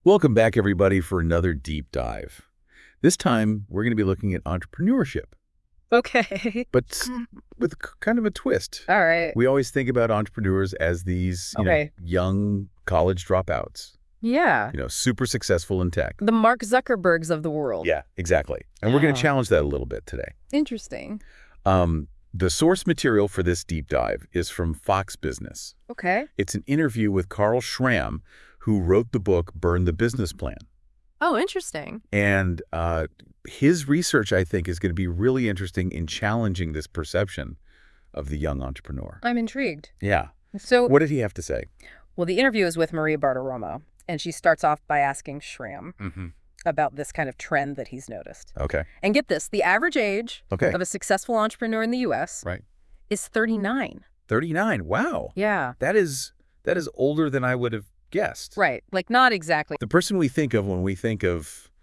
Welcome back, everybody, for another deep dive. This time, we're going to be looking at entrepreneurship, Okay. but with kind of a twist. All right. We always think about entrepreneurs as these, Okay. young college dropouts, Yeah. super successful in tech. The Mark Zuckerbergs of the world. Yeah, exactly. And we're going to Yeah. challenge that a little bit today. Interesting. The source material for this deep dive is from Fox Business. Okay. It's an interview with Carl Schramm, who wrote the book Burn the Business Plan. Oh, interesting. And his research, I think, is going to be really interesting in challenging this perception of the young entrepreneur. I'm intrigued. Yeah. So, What did he have to say? well, the interview is with Maria Bartiromo, and she starts off by asking Schramm Mm-hmm. about this kind of trend that he's noticed. Okay. And get this, the average age Okay. of a successful entrepreneur in the U.S. Right. is 39. 39. Wow. Yeah. That is older than I would have guessed. Right. Like, not exactly. The person we think of when we think of,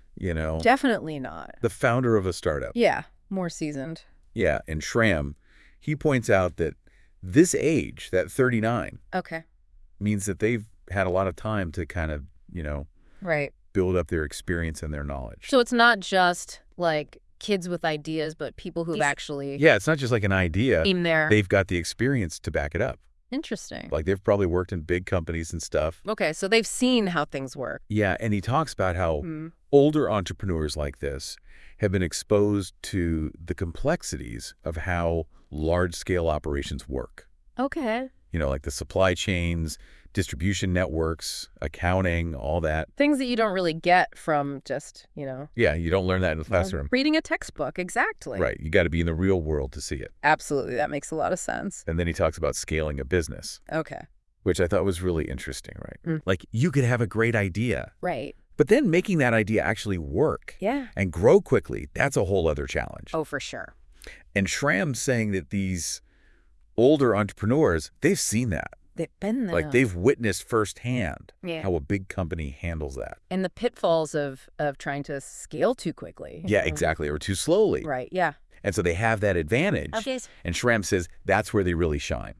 Definitely not. the founder of a startup. Yeah. More seasoned. Yeah. And Schramm, he points out that this age, that 39, Okay. means that they've had a lot of time to kind of, Right. build up their experience and their knowledge. So it's not just like kids with ideas, but people who've actually Yeah, it's not just like an idea. been there. They've got the experience to back it up. Interesting. Like they've probably worked in big companies and stuff. Okay, so they've seen how things work. Yeah, and he talks about how Mm. older entrepreneurs like this have been exposed to the complexities of how large-scale operations work. Okay. Like the supply chains, distribution networks, accounting, all that. Things that you don't really get from just, Yeah, you don't learn that in the classroom. reading a textbook. Exactly. Right, you got to be in the real world to see it. Absolutely. That makes a lot of sense. And then he talks about scaling a business, Okay. which I thought was really interesting, right? Mm. Like you could have a great idea, Right. but then making that idea actually work Yeah. and grow quickly, that's a whole other challenge. Oh, for sure. And Schramm's saying that these older entrepreneurs, they've seen that. They've been there. Like they've witnessed firsthand Yeah. how a big company handles that. And the pitfalls of trying to scale too quickly. Yeah, exactly. Or too slowly. Right. Yeah. And so they have that advantage. Okay. And Schramm says that's where they really shine.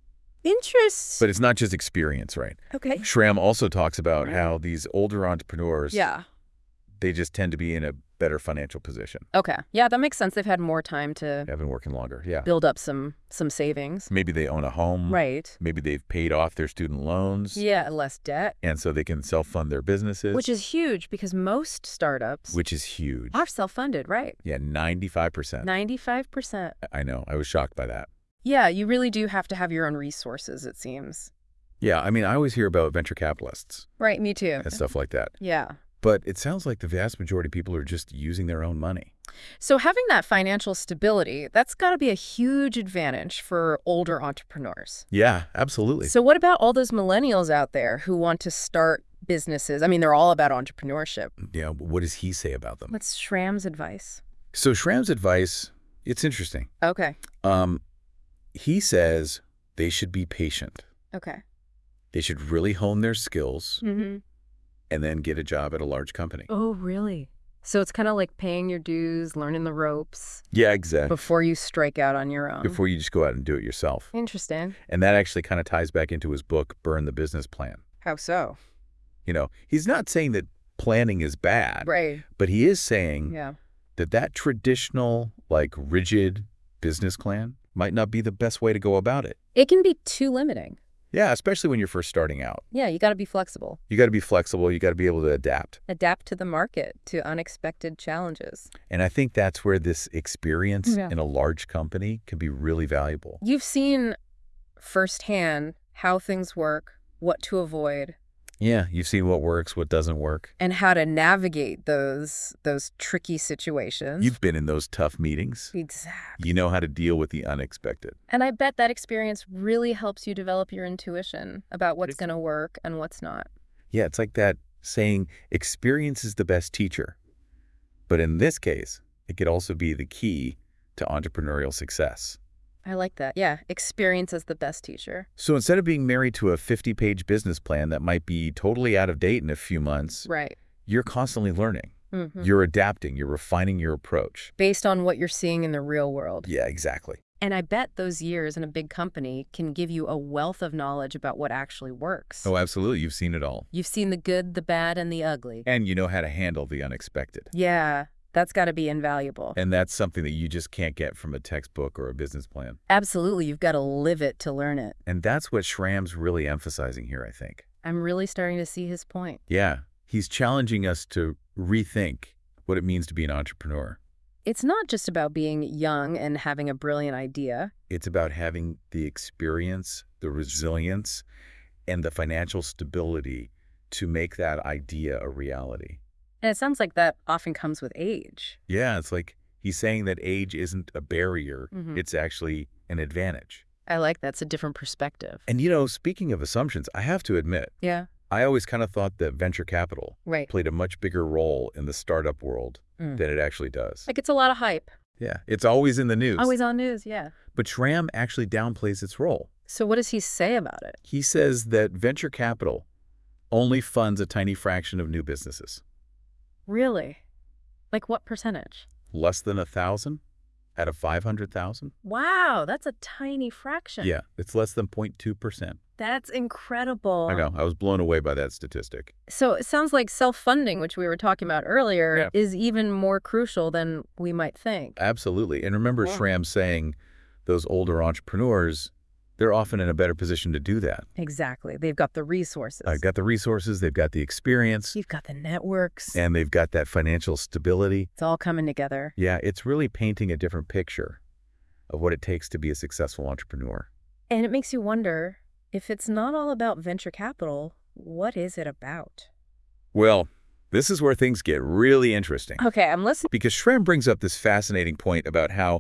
Interest. But it's not just experience, right? Okay. Schramm also talks about how these older entrepreneurs, Yeah. they just tend to be in a better financial position. Okay. Yeah, that makes sense. They've had more time to Have been working longer, yeah. build up some savings. Maybe they own a home. Right. Maybe they've paid off their student loans. Yeah, less debt. And so they can self-fund their businesses. Which is huge because most startups Which is huge. are self-funded, right? Yeah, 95%. 95%. I know. I was shocked by that. Yeah, you really do have to have your own resources, it seems. Yeah, I mean, I always hear about venture capitalists Right, me too. and stuff like that. Yeah. But it sounds like the vast majority of people are just using their own money. So having that financial stability, that's got to be a huge advantage for older entrepreneurs. Yeah, absolutely. So what about all those millennials out there who want to start businesses? I mean, they're all about entrepreneurship. Yeah, what does he say about them? What's Schramm's advice? So Schramm's advice, it's interesting. Okay. He says they should be patient. Okay. They should really hone their skills Mm-hmm. and then get a job at a large company. Oh, really? So it's kind of like paying your dues, learning the ropes Yeah, exactly. before you strike out on your own. Before you just go out and do it yourself. Interesting. And that actually kind of ties back into his book, Burn the Business Plan. How so? He's not saying that planning is bad, Right. but he is saying Yeah. that traditional, rigid business plan might not be the best way to go about it. It can be too limiting. Yeah, especially when you're first starting out. Yeah, you got to be flexible. You got to be flexible. You got to be able to adapt. Adapt to the market, to unexpected challenges. And I think that's where this experience Yeah. in a large company can be really valuable. You've seen firsthand how things work, what to avoid, Yeah, you've seen what works, what doesn't work. and how to navigate those tricky situations. You've been in those tough meetings. Exactly. You know how to deal with the unexpected. And I bet that experience really helps you develop your intuition about what's going to work and what's not. Yeah, it's like that saying, experience is the best teacher. But in this case, it could also be the key to entrepreneurial success. I like that. Yeah, experience is the best teacher. So instead of being married to a 50-page business plan that might be totally out of date in a few months, Right. you're constantly learning. Mm-hmm. You're adapting. You're refining your approach. Based on what you're seeing in the real world. Yeah, exactly. And I bet those years in a big company can give you a wealth of knowledge about what actually works. Oh, absolutely. You've seen it all. You've seen the good, the bad, and the ugly. And you know how to handle the unexpected. Yeah, that's got to be invaluable. And that's something that you just can't get from a textbook or a business plan. Absolutely, you've got to live it to learn it. And that's what Schramm's really emphasizing here, I think. I'm really starting to see his point. Yeah, he's challenging us to rethink what it means to be an entrepreneur. It's not just about being young and having a brilliant idea. It's about having the experience, the resilience, and the financial stability to make that idea a reality. And it sounds like that often comes with age. Yeah, it's like he's saying that age isn't a barrier. It's actually an advantage. I like that's a different perspective. And, speaking of assumptions, I have to admit, Yeah. I always kind of thought that venture capital Right. played a much bigger role in the startup world than it actually does. Like it's a lot of hype. Yeah, it's always in the news. Always on news, yeah. But Schramm actually downplays its role. So what does he say about it? He says that venture capital only funds a tiny fraction of new businesses. Really? Like what percentage? Less than 1,000 out of 500,000? Wow, that's a tiny fraction. Yeah, it's less than 0.2%. That's incredible. I know. I was blown away by that statistic. So it sounds like self-funding, which we were talking about earlier, Yeah. is even more crucial than we might think. Absolutely. And remember Wow. Schramm saying those older entrepreneurs, they're often in a better position to do that. Exactly. They've got the resources. They've got the resources, they've got the experience, You've got the networks. and they've got that financial stability. It's all coming together. Yeah, it's really painting a different picture of what it takes to be a successful entrepreneur. And it makes you wonder, if it's not all about venture capital, what is it about? Well, this is where things get really interesting. Okay, I'm listening. Because Schramm brings up this fascinating point about how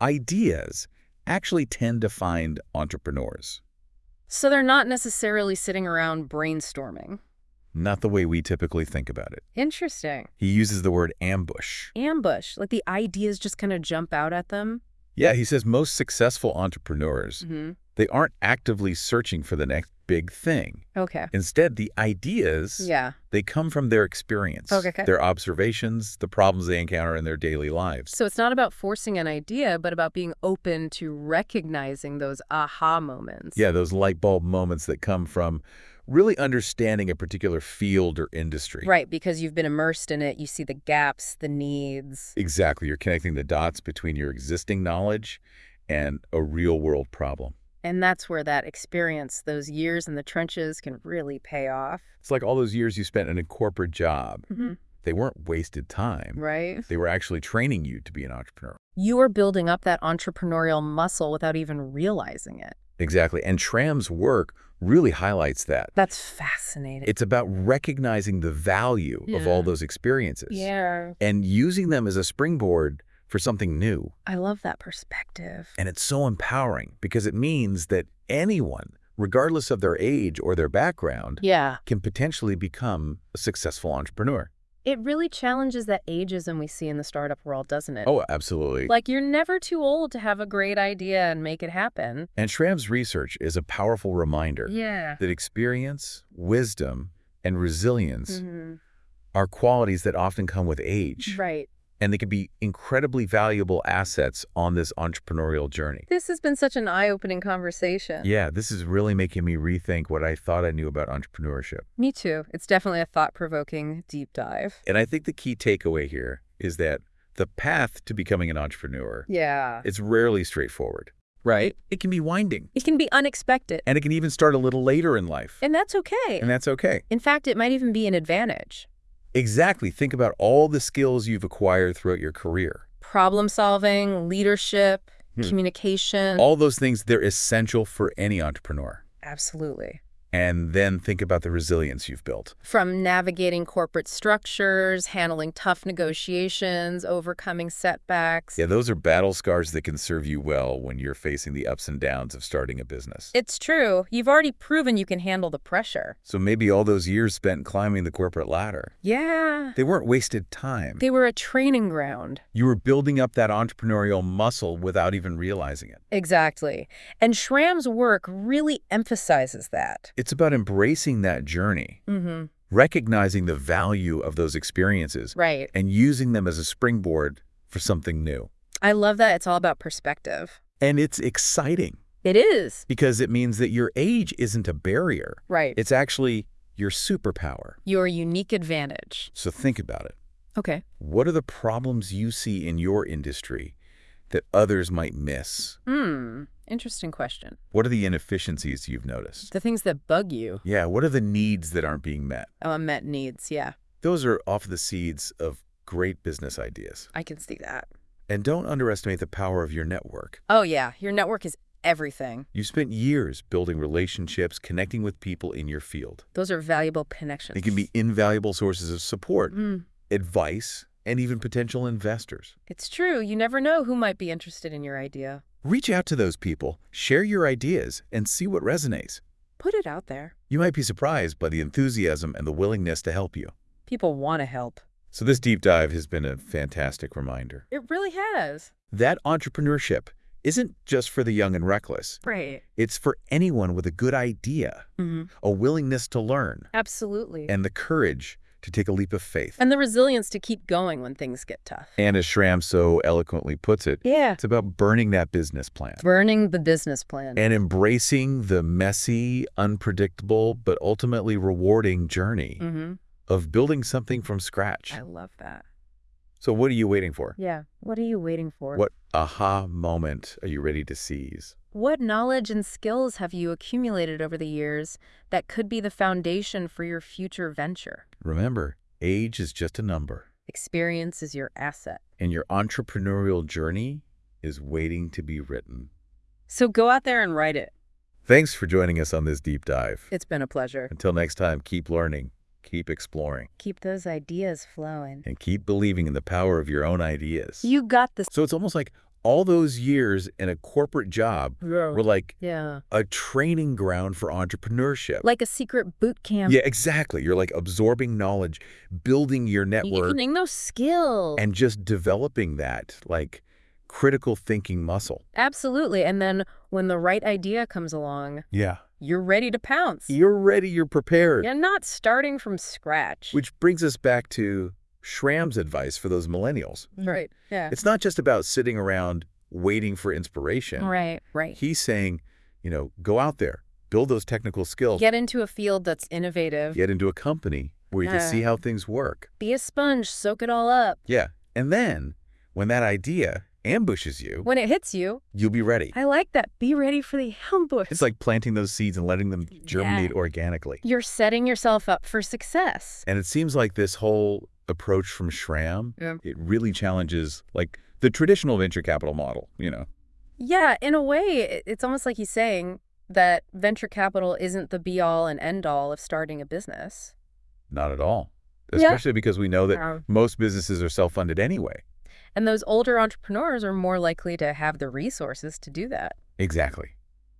ideas actually tend to find entrepreneurs. So they're not necessarily sitting around brainstorming. Not the way we typically think about it. Interesting. He uses the word ambush. Ambush, like the ideas just kind of jump out at them. Yeah, he says most successful entrepreneurs, Mm-hmm. they aren't actively searching for the next big thing. Okay. Instead, the ideas, Yeah. they come from their experience, Okay. their observations, the problems they encounter in their daily lives. So it's not about forcing an idea, but about being open to recognizing those aha moments. Yeah, those light bulb moments that come from really understanding a particular field or industry. Right, because you've been immersed in it, you see the gaps, the needs. Exactly. You're connecting the dots between your existing knowledge and a real-world problem. And that's where that experience, those years in the trenches, can really pay off. It's like all those years you spent in a corporate job. Mm-hmm. They weren't wasted time. Right? They were actually training you to be an entrepreneur. You are building up that entrepreneurial muscle without even realizing it. Exactly. And Schramm's work really highlights that. That's fascinating. It's about recognizing the value of all Yeah. those experiences Yeah. and using them as a springboard for something new. I love that perspective. And it's so empowering because it means that anyone, regardless of their age or their background, Yeah. can potentially become a successful entrepreneur. It really challenges that ageism we see in the startup world, doesn't it? Oh, absolutely. Like, you're never too old to have a great idea and make it happen. And Schramm's research is a powerful reminder Yeah. that experience, wisdom, and resilience Mm-hmm. are qualities that often come with age. Right. And they can be incredibly valuable assets on this entrepreneurial journey. This has been such an eye-opening conversation. Yeah, this is really making me rethink what I thought I knew about entrepreneurship. Me too. It's definitely a thought-provoking deep dive. And I think the key takeaway here is that the path to becoming an entrepreneur, Yeah. it's rarely straightforward, right? It can be winding. It can be unexpected. And it can even start a little later in life. And that's okay. And that's okay. In fact, it might even be an advantage. Exactly. Think about all the skills you've acquired throughout your career. Problem solving, leadership, communication. All those things, they're essential for any entrepreneur. Absolutely. And then think about the resilience you've built. From navigating corporate structures, handling tough negotiations, overcoming setbacks. Yeah, those are battle scars that can serve you well when you're facing the ups and downs of starting a business. It's true. You've already proven you can handle the pressure. So maybe all those years spent climbing the corporate ladder, Yeah. they weren't wasted time. They were a training ground. You were building up that entrepreneurial muscle without even realizing it. Exactly. And Schramm's work really emphasizes that. It's about embracing that journey, Mm-hmm. recognizing the value of those experiences, Right. and using them as a springboard for something new. I love that it's all about perspective. And it's exciting It is. because it means that your age isn't a barrier. Right. It's actually your superpower. Your unique advantage. So think about it. Okay. What are the problems you see in your industry that others might miss? Interesting question. What are the inefficiencies you've noticed? The things that bug you. Yeah, what are the needs that aren't being met? Unmet needs, yeah. Those are often the seeds of great business ideas. I can see that. And don't underestimate the power of your network. Oh, yeah. Your network is everything. You've spent years building relationships, connecting with people in your field. Those are valuable connections. They can be invaluable sources of support, advice, and even potential investors. It's true. You never know who might be interested in your idea. Reach out to those people, share your ideas, and see what resonates. Put it out there. You might be surprised by the enthusiasm and the willingness to help you. People want to help. So this deep dive has been a fantastic reminder It really has. that entrepreneurship isn't just for the young and reckless. Right. It's for anyone with a good idea, a willingness to learn, Absolutely. and the courage to take a leap of faith. And the resilience to keep going when things get tough. And as Schramm so eloquently puts it, Yeah. it's about burning that business plan Burning the business plan. and embracing the messy, unpredictable, but ultimately rewarding journey of building something from scratch. I love that. So what are you waiting for? Yeah. What are you waiting for? What aha moment are you ready to seize? What knowledge and skills have you accumulated over the years that could be the foundation for your future venture? Remember, age is just a number, Experience is your asset. and your entrepreneurial journey is waiting to be written. So go out there and write it. Thanks for joining us on this deep dive. It's been a pleasure. Until next time, keep learning, keep exploring, Keep those ideas flowing. and keep believing in the power of your own ideas. You got this. So it's almost like all those years in a corporate job were like Yeah. a training ground for entrepreneurship. Like a secret boot camp. Yeah, exactly. You're like absorbing knowledge, building your network, Gaining those skills. and just developing that like critical thinking muscle. Absolutely. And then when the right idea comes along, Yeah. you're ready to pounce. You're ready, you're prepared. You're not starting from scratch. Which brings us back to Schramm's advice for those millennials. Right. Yeah. It's not just about sitting around waiting for inspiration. Right. He's saying, go out there, build those technical skills, Get into a field that's innovative. get into a company where you can see how things work. Be a sponge. Soak it all up. Yeah. And then when that idea ambushes you, When it hits you, you'll be ready. I like that. Be ready for the ambush. It's like planting those seeds and letting them germinate organically. You're setting yourself up for success. And it seems like this whole approach from Schramm, it really challenges like the traditional venture capital model, Yeah, in a way, it's almost like he's saying that venture capital isn't the be-all and end-all of starting a business. Not at all. Yeah. Especially because we know that most businesses are self-funded anyway. And those older entrepreneurs are more likely to have the resources to do that. Exactly.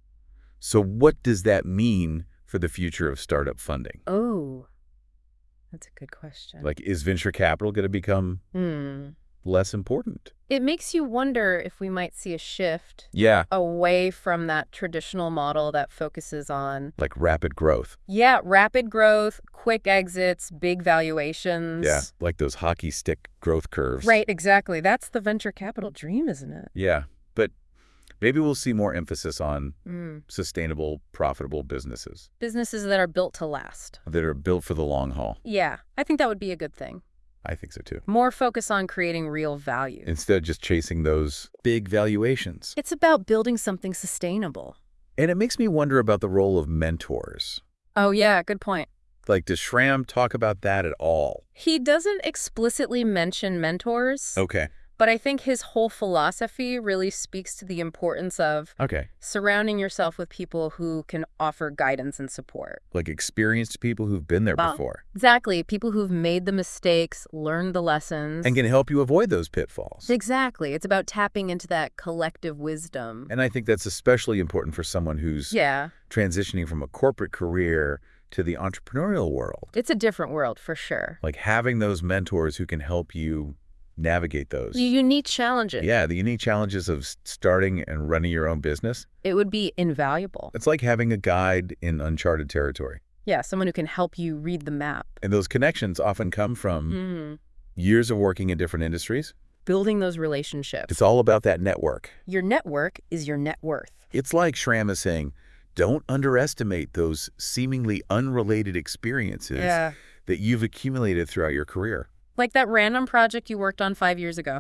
So what does that mean for the future of startup funding? Oh, that's a good question. Like, is venture capital going to become less important? It makes you wonder if we might see a shift Yeah. away from that traditional model that focuses on, Like rapid growth. rapid growth, quick exits, big valuations. Yeah. Like those hockey stick growth curves. Right, exactly. That's the venture capital dream, isn't it? Yeah. But maybe we'll see more emphasis on sustainable, profitable businesses Businesses that are built to last. that are built for the long haul. Yeah, I think that would be a good thing. I think so too. More focus on creating real value. Instead of just chasing those big valuations. It's about building something sustainable. And it makes me wonder about the role of mentors. Oh, yeah, good point. Like, does Schramm talk about that at all? He doesn't explicitly mention mentors, Okay. but I think his whole philosophy really speaks to the importance of Okay. surrounding yourself with people who can offer guidance and support. Like experienced people who've been there before Exactly. People who've made the mistakes, learned the lessons. and can help you avoid those pitfalls. Exactly. It's about tapping into that collective wisdom. And I think that's especially important for someone who's transitioning from a corporate career to the entrepreneurial world. It's a different world for sure. Like having those mentors who can help you navigate those. The unique challenges. Yeah, the unique challenges of starting and running your own business. It would be invaluable. It's like having a guide in uncharted territory. Yeah, someone who can help you read the map. And those connections often come from years of working in different industries, building those relationships. It's all about that network. Your network is your net worth. It's like Schramm is saying, don't underestimate those seemingly unrelated experiences that you've accumulated throughout your career. Like that random project you worked on 5 years ago.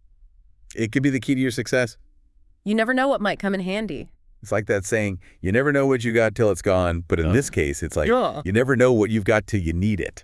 It could be the key to your success. You never know what might come in handy. It's like that saying, you never know what you got till it's gone. But in this case, it's like, you never know what you've got till you need it.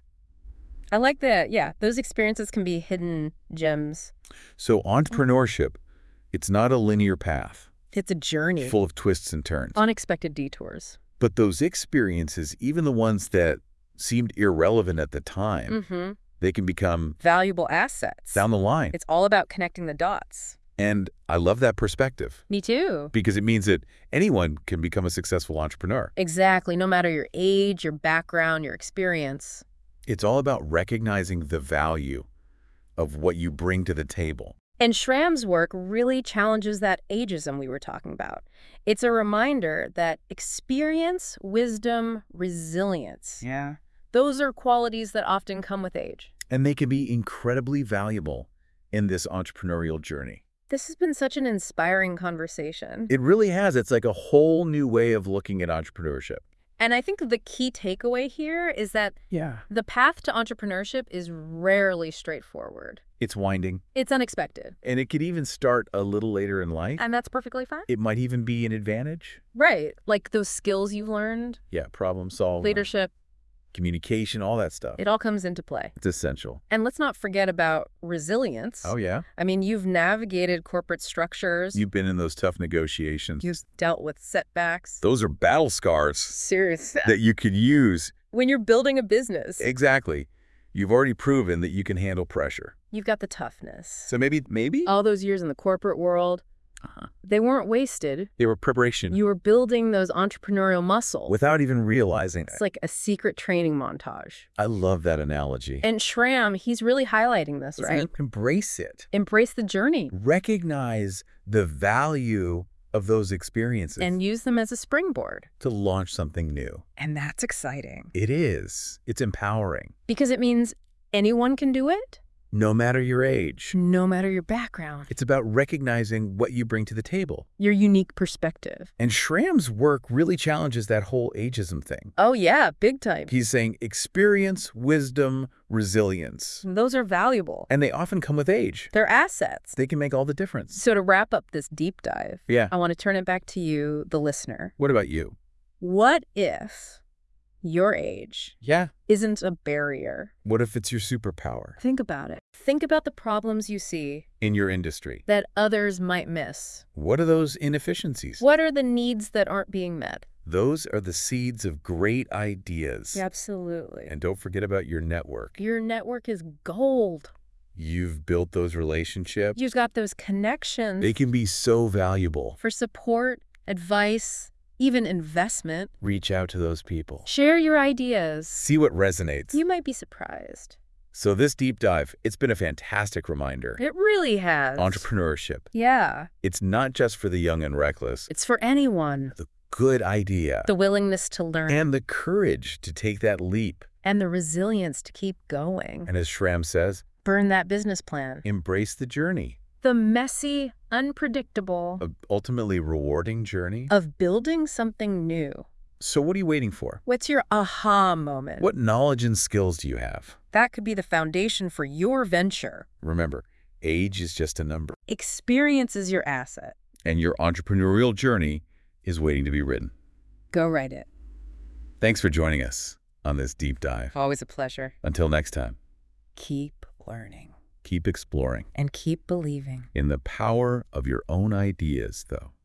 I like that. Yeah, those experiences can be hidden gems. So entrepreneurship, it's not a linear path. It's a journey. Full of twists and turns. Unexpected detours. But those experiences, even the ones that seemed irrelevant at the time, they can become valuable assets down the line. It's all about connecting the dots. And I love that perspective. Me too. Because it means that anyone can become a successful entrepreneur. Exactly. No matter your age, your background, your experience. It's all about recognizing the value of what you bring to the table. And Schramm's work really challenges that ageism we were talking about. It's a reminder that experience, wisdom, resilience. Those are qualities that often come with age. And they can be incredibly valuable in this entrepreneurial journey. This has been such an inspiring conversation. It really has. It's like a whole new way of looking at entrepreneurship. And I think the key takeaway here is that the path to entrepreneurship is rarely straightforward. It's winding. It's unexpected. And it could even start a little later in life. And that's perfectly fine. It might even be an advantage. Right. Like those skills you've learned. Yeah, problem solving. Leadership. Communication, all that stuff. It all comes into play. It's essential. And let's not forget about resilience. Oh, yeah? I mean, you've navigated corporate structures. You've been in those tough negotiations. You've dealt with setbacks. Those are battle scars. Seriously. That you could use. When you're building a business. Exactly. You've already proven that you can handle pressure. You've got the toughness. So maybe? All those years in the corporate world, they weren't wasted. They were preparation. You were building those entrepreneurial muscles. Without even realizing it. It's like a secret training montage. I love that analogy. And Schramm, he's really highlighting this, right? Embrace it. Embrace the journey. Recognize the value of those experiences. And use them as a springboard. To launch something new. And that's exciting. It is. It's empowering. Because it means anyone can do it. No matter your age. No matter your background. It's about recognizing what you bring to the table. Your unique perspective. And Schramm's work really challenges that whole ageism thing. Oh, yeah, big time. He's saying experience, wisdom, resilience. Those are valuable. And they often come with age. They're assets. They can make all the difference. So to wrap up this deep dive, I want to turn it back to you, the listener. What about you? What if your age isn't a barrier? What if it's your superpower? Think about it. Think about the problems you see in your industry that others might miss. What are those inefficiencies? What are the needs that aren't being met? Those are the seeds of great ideas. Absolutely. And don't forget about your network. Your network is gold. You've built those relationships. You've got those connections. They can be so valuable. For support, advice, even investment. Reach out to those people. Share your ideas. See what resonates. You might be surprised. So this deep dive, it's been a fantastic reminder. It really has. Entrepreneurship. Yeah. It's not just for the young and reckless. It's for anyone. The good idea. The willingness to learn. And the courage to take that leap. And the resilience to keep going. And as Schramm says, burn that business plan. Embrace the journey. The messy, unpredictable, ultimately rewarding journey of building something new. So what are you waiting for? What's your aha moment? What knowledge and skills do you have? That could be the foundation for your venture. Remember, age is just a number. Experience is your asset. And your entrepreneurial journey is waiting to be written. Go write it. Thanks for joining us on this deep dive. Always a pleasure. Until next time. Keep learning. Keep exploring. And keep believing. In the power of your own ideas, though.